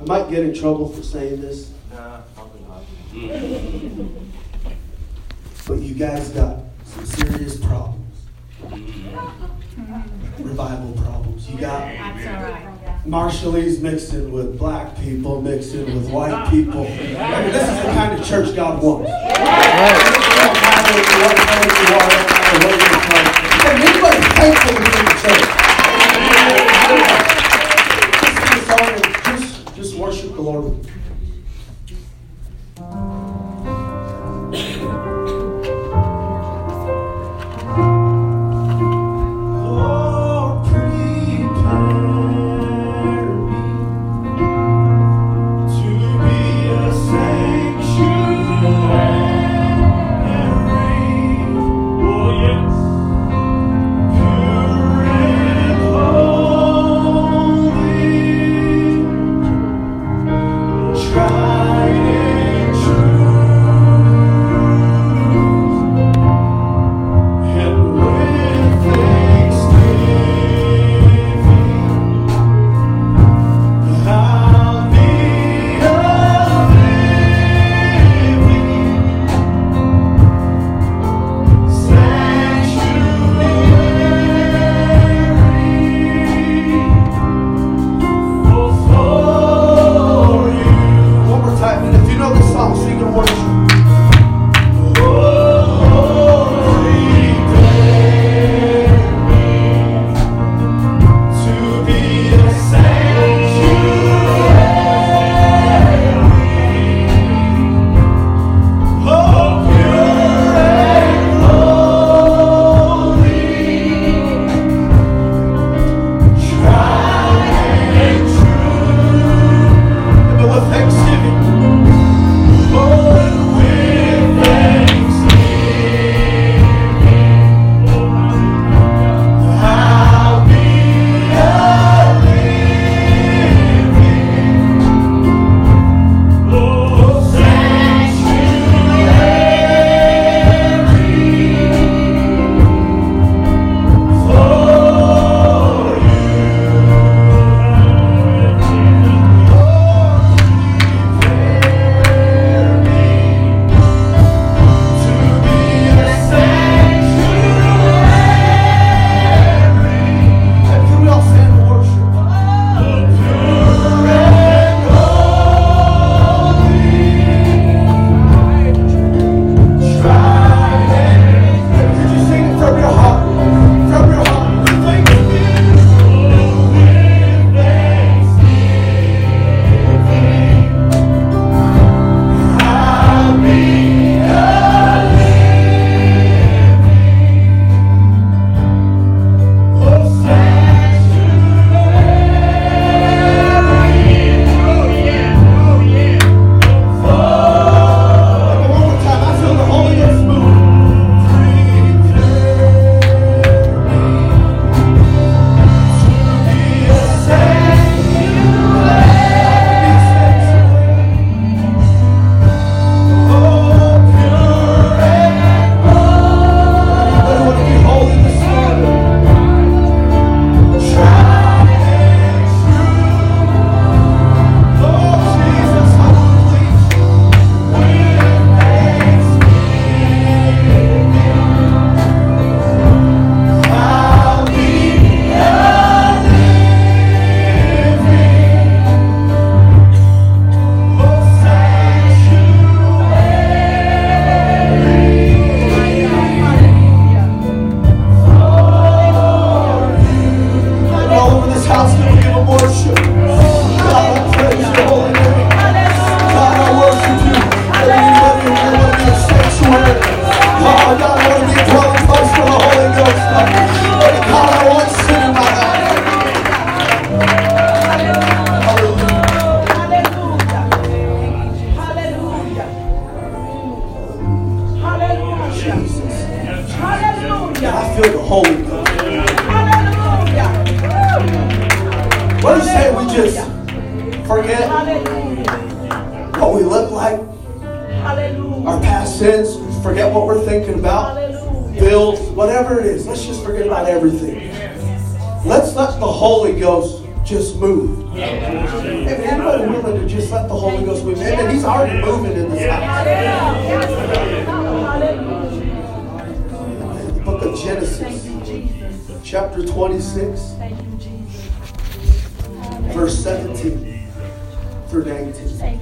I might get in trouble for saying this. But you guys got some serious problems. Revival problems. You got Marshallese mixing with black people, mixing with white people. I mean, this is the kind of church God wants. Anybody thankful to be in the church? Just worship the Lord. What is it? We just forget what we look like, our past sins, forget what we're thinking about, bills, whatever it is. Let's just forget about everything. Let's let the Holy Ghost just move. If anybody willing to just let the Holy Ghost move, amen. He's already moving in this house. The book of Genesis, chapter 26, verse 17 through 19.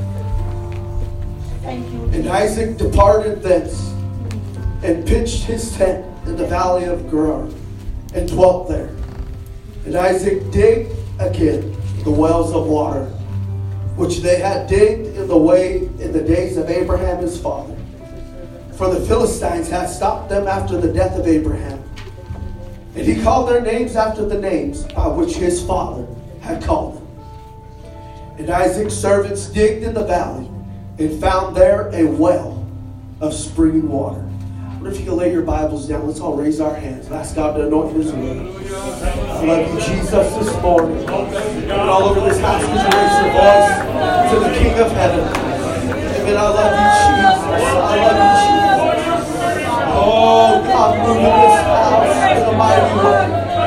And Isaac departed thence and pitched his tent in the valley of Gerar and dwelt there. And Isaac digged again the wells of water, which they had digged in the days of Abraham his father. For the Philistines had stopped them after the death of Abraham. And he called their names after the names by which his father had called them. And Isaac's servants digged in the valley and found there a well of springing water. I wonder if you can lay your Bibles down. Let's all raise our hands and ask God to anoint His word. I love you, Jesus, this morning. And all over this house, would you raise your voice to the King of Heaven? Amen. I love you, Jesus. I love you, Jesus. Oh, God, move in this house in a mighty way.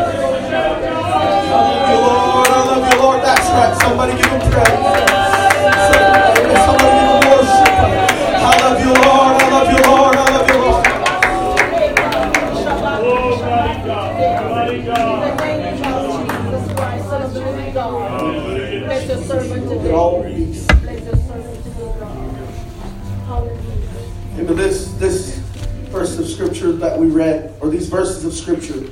I love you, Lord. I love you, Lord. That's right. Somebody give Him praise. Somebody give Him worship. I love you, Lord. I love you, Lord. I love you, Lord. Into this verse of scripture that we read, or these verses of scripture,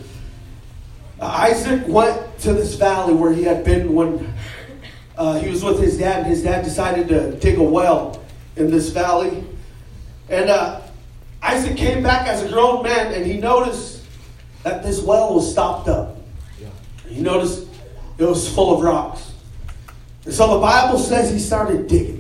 Isaac went to this valley where he had been when he was with his dad, and his dad decided to dig a well in this valley. And Isaac came back as a grown man, and he noticed that this well was stopped up. He noticed it was full of rocks. And so the Bible says he started digging.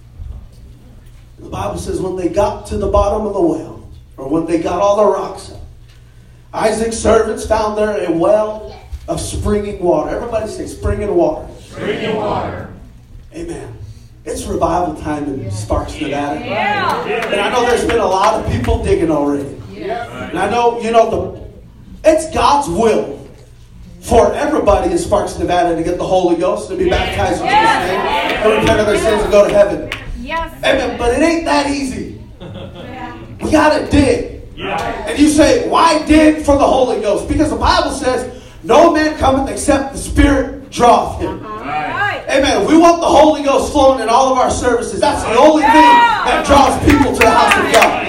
The Bible says when they got to the bottom of the well, or when they got all the rocks up, Isaac's servants found there a well of springing water. Everybody say springing water. Springing water. Amen. It's revival time in Sparks, Nevada. Yeah. And I know there's been a lot of people digging already. Yeah. And I know, it's God's will for everybody in Sparks, Nevada to get the Holy Ghost and be baptized in Jesus' name and repent of their sins and go to heaven. Yes. Amen. But it ain't that easy. We got to dig. Yeah. And you say, why dig for the Holy Ghost? Because the Bible says, no man cometh except the Spirit draweth him. Right. Amen. We want the Holy Ghost flowing in all of our services. That's the only thing that draws people to the house of God.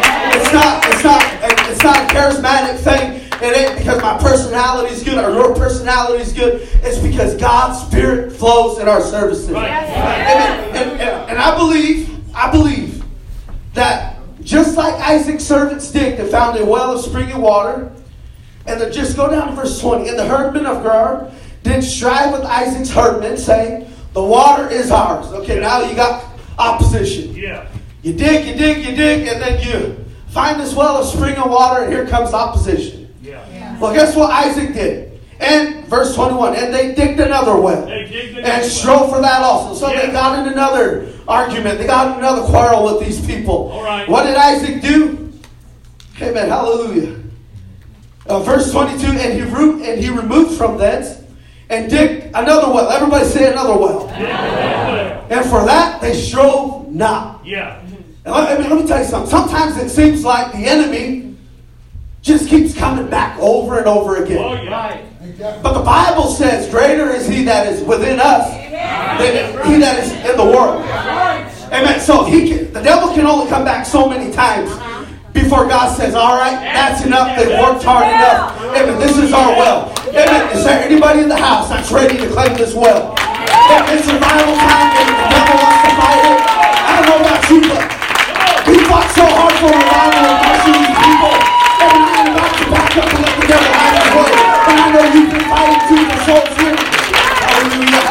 It's not a charismatic thing. It ain't because my personality is good or your personality is good. It's because God's Spirit flows in our services. Right. Amen. And I believe that just like Isaac's servants digged and found a well of springing water, and then just go down to verse 20. And the herdmen of Gerar did strive with Isaac's herdmen, saying, the water is ours. Okay, now you got opposition. Yeah. You dig, and then you find this well of springing water, and here comes opposition. Yeah. Well, guess what Isaac did? And verse 21, and they digged another well and strove for that also. So they got in another argument. They got in another quarrel with these people. All right. What did Isaac do? Amen. Hallelujah. Verse 22, and he removed from thence and digged another well. Everybody say another well. Yeah. And for that they strove not. Yeah. And let me tell you something. Sometimes it seems like the enemy just keeps coming back over and over again. Oh, yeah. But the Bible says, greater is he that is within us than he that is in the world. Amen. So the devil can only come back so many times before God says, all right, that's enough. They've worked hard enough. Amen. This is our well. Amen. Is there anybody in the house that's ready to claim this well? Amen. It's revival time and the devil wants to fight it. I don't know about you, but we fought so hard for revival and mercy these people. And I'm about to back up and let the devil have his way. And I know you've been fighting too for souls here. Hallelujah.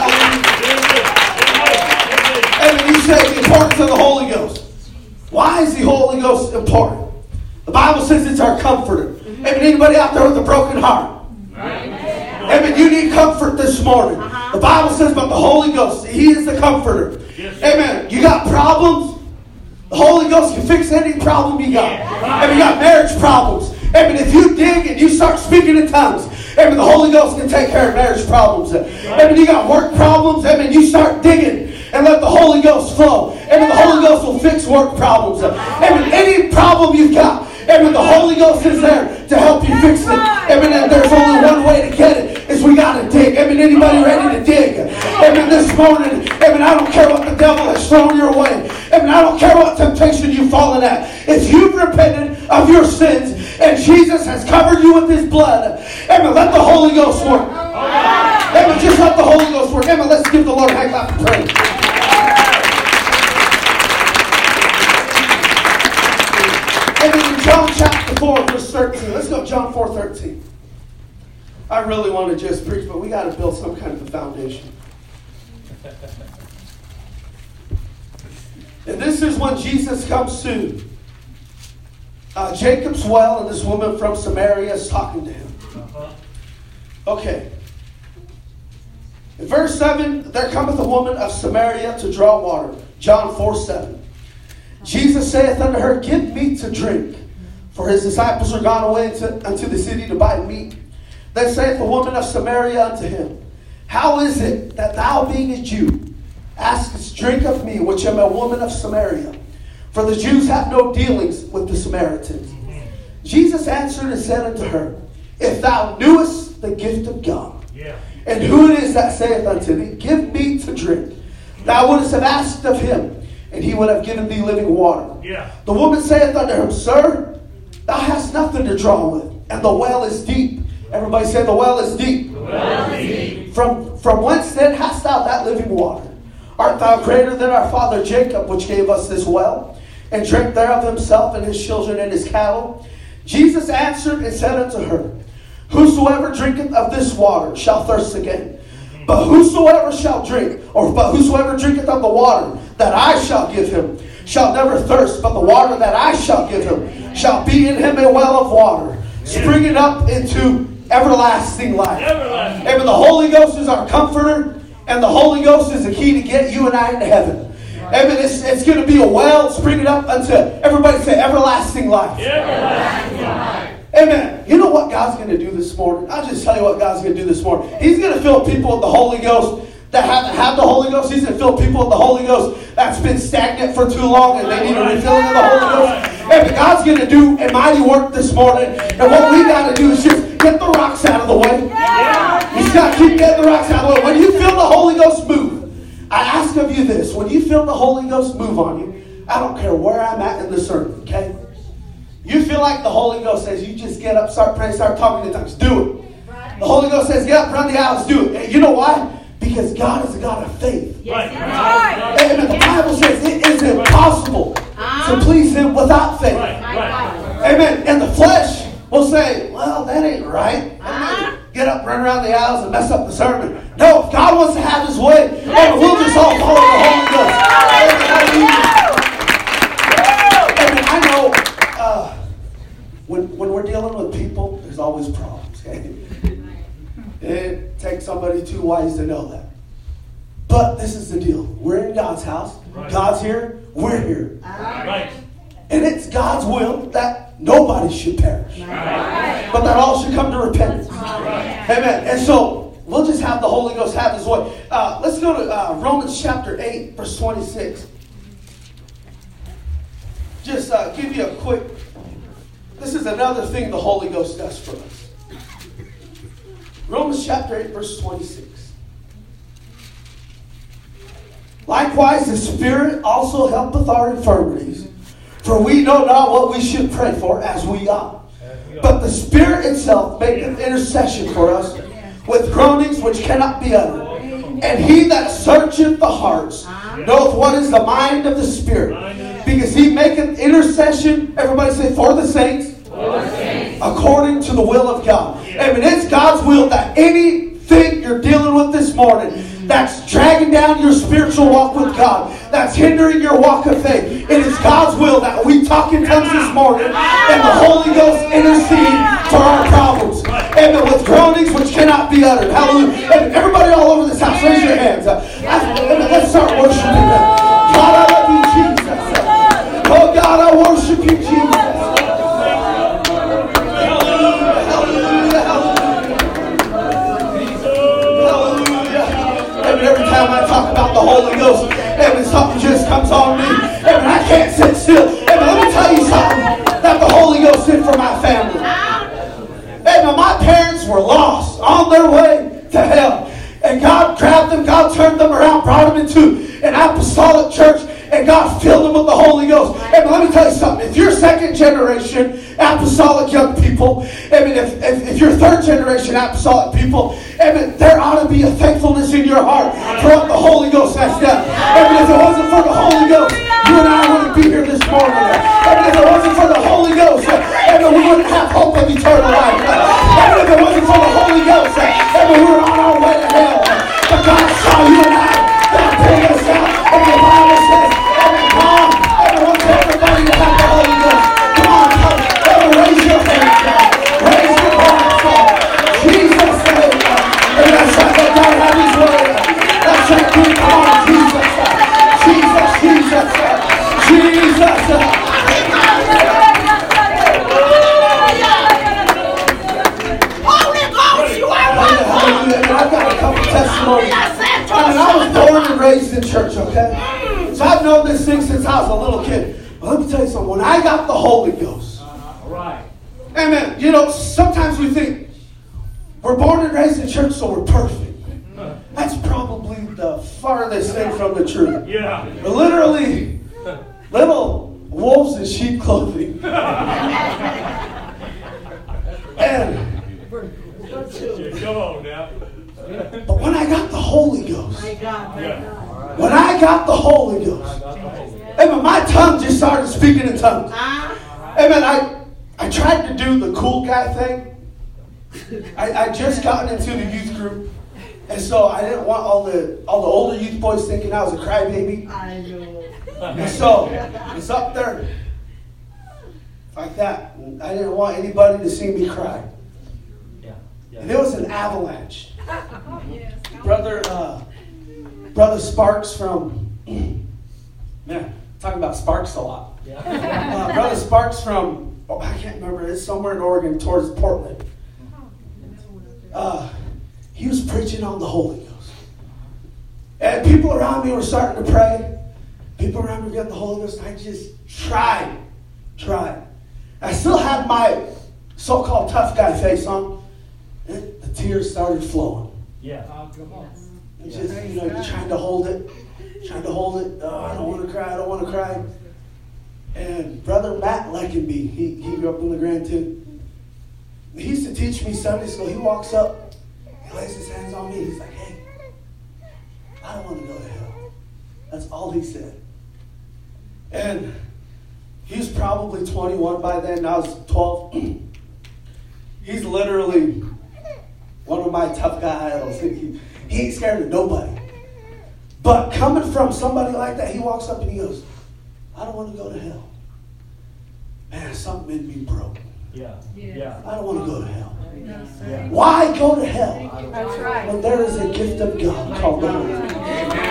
Hallelujah. Amen. You say the importance of the Holy Ghost. Why is the Holy Ghost important? The Bible says it's our comforter. Amen. Anybody out there with a broken heart? Amen. You need comfort this morning. The Bible says about the Holy Ghost, He is the comforter. Amen. You got problems? The Holy Ghost can fix any problem you got. Amen. You got marriage problems. Amen. If you dig and you start speaking in tongues, Amen. The Holy Ghost can take care of marriage problems. Amen. You got work problems. Amen. You start digging and let the Holy Ghost flow. Amen. The Holy Ghost will fix work problems. Amen. Any problem you've got, amen, the Holy Ghost is there to help you fix it. Amen. And there's only one way to get it, is we got to dig. Amen. Anybody ready to dig? Amen. This morning, amen, I don't care what the devil has thrown your way. Amen. I don't care what temptation you've fallen at. If you've repented of your sins and Jesus has covered you with his blood, amen, let the Holy Ghost work. Amen. Just let the Holy Ghost work. Amen. Let's give the Lord a hand clap of praise. Amen. In John chapter 4, verse 13. Let's go, John 4:13. I really want to just preach, but we got to build some kind of a foundation. And this is when Jesus comes to Jacob's well, and this woman from Samaria is talking to him. Okay. In verse 7, there cometh a woman of Samaria to draw water. John 4:7. Jesus saith unto her, Give meat to drink. For his disciples are gone away unto the city to buy meat. Then saith the woman of Samaria unto him, How is it that thou, being a Jew, askest drink of me, which am a woman of Samaria? For the Jews have no dealings with the Samaritans. Jesus answered and said unto her, If thou knewest the gift of God, and who it is that saith unto thee, Give me to drink, thou wouldst have asked of him, and he would have given thee living water. The woman saith unto him, Sir, thou hast nothing to draw with, and the well is deep. Everybody say, the well is deep. The well is deep. From whence then hast thou that living water? Art thou greater than our father Jacob, which gave us this well, and drank thereof himself and his children and his cattle? Jesus answered and said unto her, Whosoever drinketh of this water shall thirst again. But whosoever drinketh of the water that I shall give him shall never thirst, but the water that I shall give him shall be in him a well of water, springing up into everlasting life. Amen. The Holy Ghost is our comforter, and the Holy Ghost is the key to get you and I into heaven. Amen. It's going to be a well springing up unto, everybody say, everlasting life. Everlasting life. Amen. You know what God's going to do this morning? I'll just tell you what God's going to do this morning. He's going to fill people with the Holy Ghost that haven't had the Holy Ghost. He's going to fill people with the Holy Ghost that's been stagnant for too long and they need a refilling of the Holy Ghost. Amen. God's going to do a mighty work this morning. And what we got to do is just get the rocks out of the way. You just got to keep getting the rocks out of the way. When you feel the Holy Ghost move, I ask of you this. When you feel the Holy Ghost move on you, I don't care where I'm at in the sermon, okay? You feel like the Holy Ghost says, you just get up, start praying, start talking in tongues. Do it. The Holy Ghost says, get up, run the aisles, do it. And you know why? Because God is a God of faith. And the Bible says it is impossible to please him without faith. Amen. And the flesh will say, well, that ain't right. Get up, run around the aisles, and mess up the sermon. No, if God wants to have his way, we'll just all follow the Holy Ghost. Amen. I know when we're dealing with people, there's always problems. Okay? It takes somebody too wise to know that. But this is the deal. We're in God's house. God's here. We're here. And it's God's will that nobody should perish. But that all should come to repentance. Amen. And so we'll just have the Holy Ghost have his way. Let's go to Romans chapter 8, verse 26. Just give you a quick... This is another thing the Holy Ghost does for us. Romans chapter 8, verse 26. Likewise, the Spirit also helpeth our infirmities, for we know not what we should pray for as we ought. But the Spirit itself maketh intercession for us with groanings which cannot be uttered. And he that searcheth the hearts knoweth what is the mind of the Spirit, because he maketh intercession, everybody say, for the saints, according to the will of God. Amen. It's God's will that anything you're dealing with this morning that's dragging down your spiritual walk with God, that's hindering your walk of faith, it is God's will that we talk in tongues this morning and the Holy Ghost intercede for our problems. Amen. With groanings which cannot be uttered. Hallelujah. And everybody all over this house, raise your hands. Let's start worshiping Him. God, I love you, Jesus. Oh God, I worship you, Jesus. Hallelujah, hallelujah, hallelujah. Ghost, amen, something just comes on me. Amen, I can't sit still. Amen, let me tell you something that the Holy Ghost did for my family. Amen, my parents were lost, on their way to hell. And God grabbed them, God turned them around, brought them into an apostolic church, and God filled them with the Holy Ghost. And let me tell you something. If you're second generation apostolic young people, I mean, if you're third generation apostolic people, I mean, there ought to be a thankfulness in your heart for what the Holy Ghost has done. I mean, if it wasn't for the Holy Ghost, you and I wouldn't be here this morning. I mean, if it wasn't for the Holy Ghost, I mean, we wouldn't have hope of eternal life. I mean, if it wasn't for the Holy Ghost, I mean, we were on our way to hell. But God saw you and I. God pulled us out. And the Bible says, amen, come on. I want everybody to have the Holy Ghost. Come on, come. Raise your hands up. Raise your hands up. Jesus said, and that's right, let God have His way. That's right, come on, Jesus. Jesus, Jesus, Jesus. I've got a couple testimonies. I was born and raised in church, okay? So I've known this thing since I was a little kid. But let me tell you something. When I got the Holy Ghost, amen, you know, sometimes we think we're born and raised in church, so we're perfect. That's probably the farthest thing from the truth. Yeah. We're literally little wolves in sheep clothing. And Come on now. but when I got the Holy Ghost, Yeah. when I got the Holy Ghost, amen, my tongue just started speaking in tongues. Amen, I tried to do the cool guy thing. I just gotten into the youth group, and so I didn't want all the older youth boys thinking I was a crybaby. I know. And so it's up there like that. I didn't want anybody to see me cry. And there was an avalanche. Brother Sparks from, man, talking about Sparks a lot. Brother Sparks from, I can't remember, it's somewhere in Oregon towards Portland. He was preaching on the Holy Ghost. And people around me were starting to pray. People around me got the Holy Ghost. And I just tried. I still had my so-called tough guy face on. And the tears started flowing. Yeah. And just, you know, you're trying to hold it. Oh, I don't want to cry. And Brother Matt Leckenby, he grew up in the Grand too. He used to teach me Sunday school. He walks up, he lays his hands on me. He's like, hey, I don't want to go to hell. That's all he said. And he was probably 21 by then. I was 12. He's literally one of my tough guy idols. He ain't scared of nobody. But coming from somebody like that, he walks up and he goes, I don't want to go to hell. Man, something in me broke. Yeah. I don't want to go to hell. Yeah. Why go to hell? That's right. When there is a gift of God called the Holy Ghost.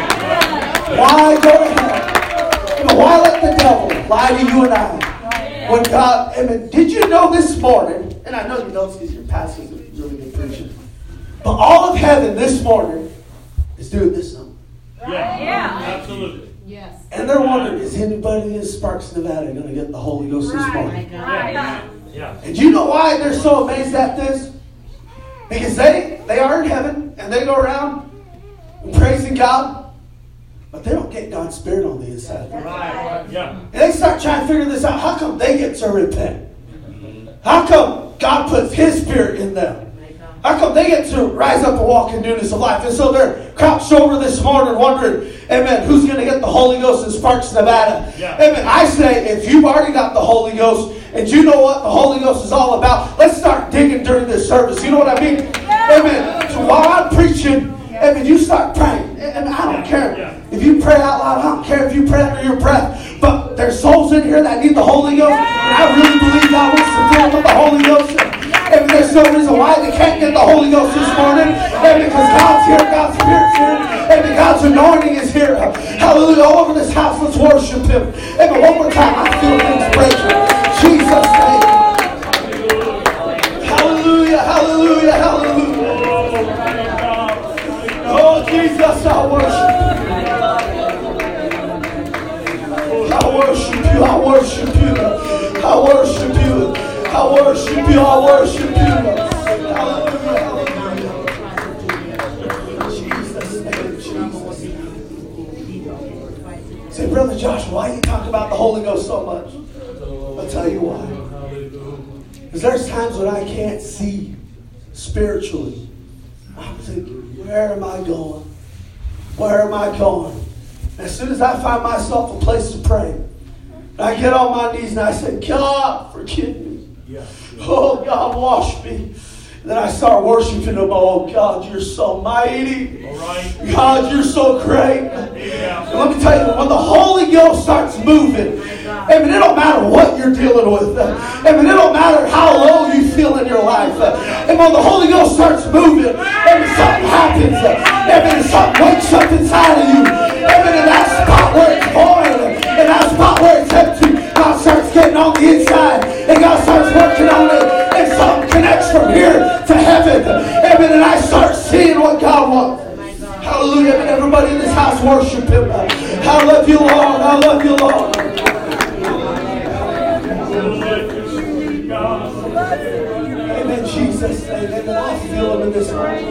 Why go to hell? But why let the devil lie to you and I? When God, amen. Did you know this morning, and I know you know this because your pastor's a really good preacher, but all of heaven this morning is doing this song. Yeah. Absolutely. Yes. And they're wondering, is anybody in Sparks, Nevada going to get the Holy Ghost this morning? Yeah. And do you know why they're so amazed at this? Because they are in heaven and they go around praising God, but they don't get God's Spirit on the inside. Right. Yeah. And they start trying to figure this out. How come they get to repent? How come God puts His Spirit in them? How come they get to rise up and walk in newness of life? And so they're crouched over this morning wondering, amen, who's going to get the Holy Ghost in Sparks, Nevada? Yeah. Amen. I say, if you've already got the Holy Ghost and you know what the Holy Ghost is all about, let's start digging during this service. You know what I mean? Amen. So while I'm preaching, amen, you start praying. And I don't care if you pray out loud. I don't care if you pray under your breath. But there's souls in here that need the Holy Ghost. And I really believe God wants to fill them with the Holy Ghost. And there's no reason why they can't get the Holy Ghost this morning. And because God's here, God's Spirit's here, and God's anointing is here. Hallelujah. All over this house, let's worship Him. And one more time, I feel things breaking. Jesus' name. Hallelujah, hallelujah, hallelujah. Oh, Jesus, I worship you. worship you. I worship you. I worship you. I worship you. Hallelujah. Hallelujah. Jesus' name. Jesus' name. Say, Brother Joshua, why you talk about the Holy Ghost so much? I'll tell you why. Because there's times when I can't see spiritually. I'm thinking, where am I going? Where am I going? As soon as I find myself a place to pray, I get on my knees and I say, God, forgive me. Oh, God, wash me. Then I start worshiping Him. Oh, God, you're so mighty. God, you're so great. And let me tell you, when the Holy Ghost starts moving, I mean, it don't matter what you're dealing with. I mean, it don't matter how low you feel in your life. And when the Holy Ghost starts moving, and something happens, and something wakes up inside of you, and in that spot where it's void, in that spot where it's empty, God starts getting on the inside, and God starts working on it, and something connects from here to heaven. Amen. And I start seeing what God wants. Hallelujah. And everybody in this house worship Him. I love you, Lord. I love you, Lord. Amen, Jesus. Amen. And I feel Him in this room.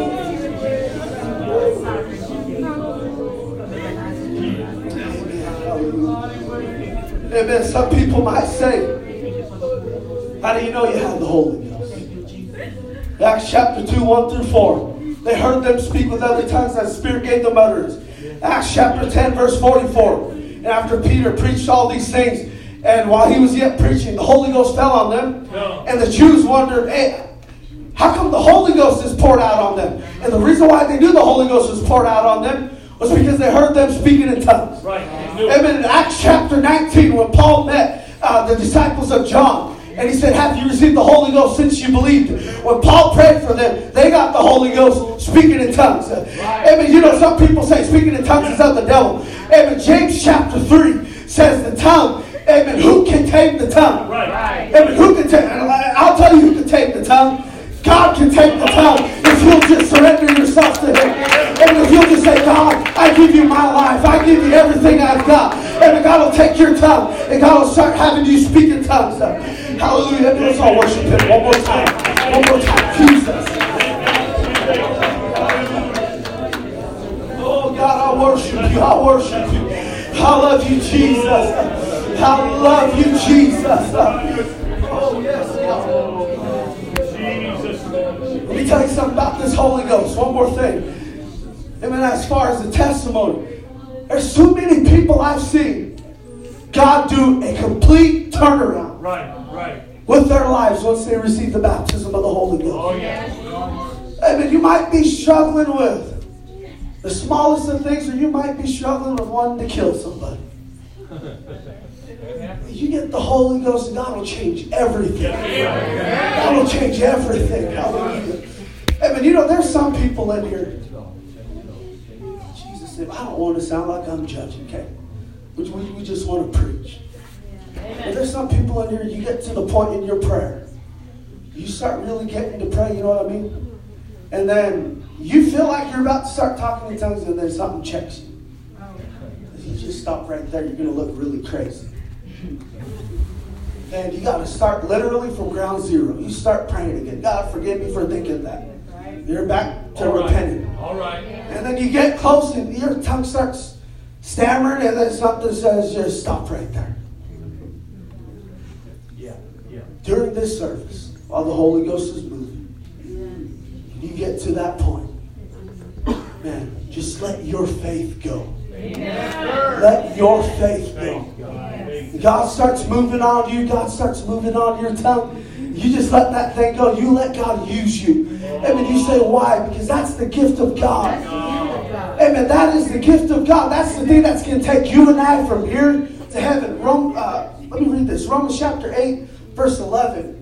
Amen. Some people might say, how do you know you have the Holy Ghost? Acts chapter 2, 1 through 4. They heard them speak with other tongues as the Spirit gave them utterance. Acts chapter 10, verse 44. And after Peter preached all these things, and while he was yet preaching, the Holy Ghost fell on them. And the Jews wondered, hey, how come the Holy Ghost is poured out on them? And the reason why they knew the Holy Ghost was poured out on them was because they heard them speaking in tongues. Amen. In Acts chapter 19, when Paul met the disciples of John, and he said, have you received the Holy Ghost since you believed? When Paul prayed for them, they got the Holy Ghost speaking in tongues. Amen. You know, some people say speaking in tongues is of the devil. Amen. James chapter 3 says the tongue. Amen. Who can tame the tongue? Amen. Who can tame? I'll tell you who can tame the tongue. God can take the tongue if you'll just surrender yourself to Him. And if you'll just say, God, I give you my life. I give you everything I've got. And God will take your tongue. And God will start having you speak in tongues. Hallelujah. Let's all worship Him one more time. One more time. Jesus. Oh, God, I worship you. I worship you. I love you, Jesus. I love you, Jesus. Oh, yes, God. Let me tell you something about this Holy Ghost. One more thing. I mean, as far as the testimony, there's too many people I've seen God do a complete turnaround with their lives once they receive the baptism of the Holy Ghost. Oh, yeah. I mean, you might be struggling with the smallest of things, or you might be struggling with wanting to kill somebody. You get the Holy Ghost and God will change everything. God will change everything. Hallelujah. I mean, you know, there's some people in here. Jesus said, I don't want to sound like I'm judging, okay? We just want to preach. But there's some people in here, you get to the point in your prayer. You start really getting to pray, you know what I mean? And then you feel like you're about to start talking in tongues and then something checks you. You just stop right there, you're going to look really crazy. And you got to start literally from ground zero. You start praying again. God, forgive me for thinking that. You're back to repenting. All right. And then you get close and your tongue starts stammering and then something says, just stop right there. Yeah. During this service, while the Holy Ghost is moving, you get to that point, man, just let your faith go. Amen. Let your faith go. God starts moving on you. God starts moving on your tongue. You just let that thing go. You let God use you. Amen. You say, why? Because that's the gift of God. Amen. That is the gift of God. That's the thing that's going to take you and I from here to heaven. Let me read this. Romans chapter 8, verse 11.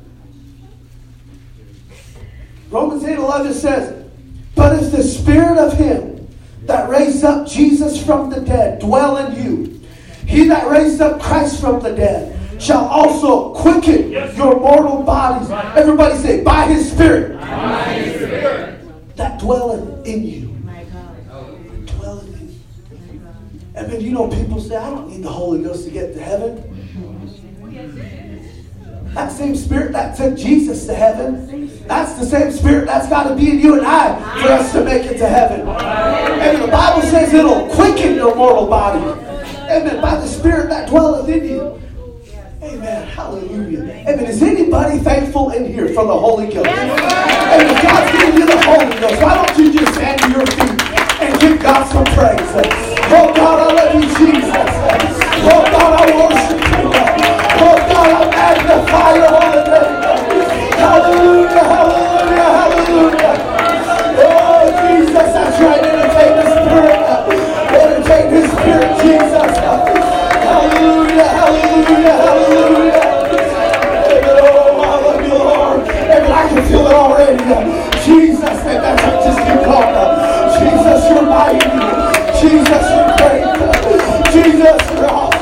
Romans 8:11 says, but if the Spirit of Him that raised up Jesus from the dead dwell in you, He that raised up Christ from the dead shall also quicken your mortal bodies. Everybody say, by His Spirit. By His Spirit. That dwelleth in you. Dwelleth in you. And then you know people say, I don't need the Holy Ghost to get to heaven. That same spirit that took Jesus to heaven, that's the same spirit that's got to be in you and I for us to make it to heaven. And the Bible says it'll quicken your mortal body. Amen. By the spirit that dwelleth in you. Amen. Hallelujah. Amen. Is anybody thankful in here for the Holy Ghost? Amen. God's giving you the Holy Ghost. Why don't you just stand to your feet and give God some praise? Oh God, I love you, Jesus. Oh God, I worship you. Oh God, I magnify your holy name. Hallelujah, hallelujah, hallelujah. Oh Jesus, that's right. Entertain the Spirit. Entertain His Spirit, Jesus. Hallelujah, hallelujah, hallelujah. Amen. Oh, I love you, Lord. Amen. I can feel it already. Jesus, and that's what just keep calling. Jesus, you're mighty. Jesus, you're great. Jesus, you're awesome.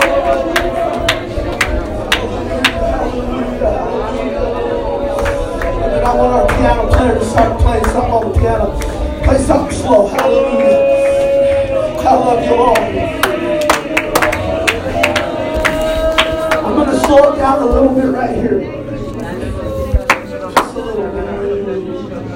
I want our piano player to start playing something on the piano. Play something slow. Hallelujah. I love you, Lord. I'm going to slow it down a little bit right here.